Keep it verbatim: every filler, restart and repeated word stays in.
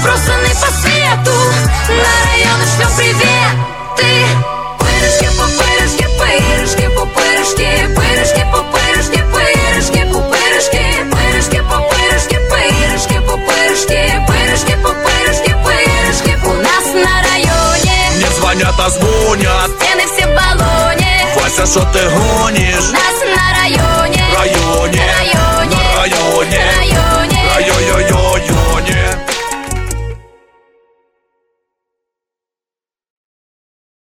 разбросаны по свету. На районы шлем приветы. Пырышки, пупырышки, пырышки, пупырышки, пырышки, пупырышки, пырышки, пупырышки, пырышки, пупырышки, пырышки, пупырышки, пырышки, пупырышки, пырышки. У нас на районе не звонят, а звонят. Стены все в баллоне. Вася, что ты гонишь? У нас на районе районе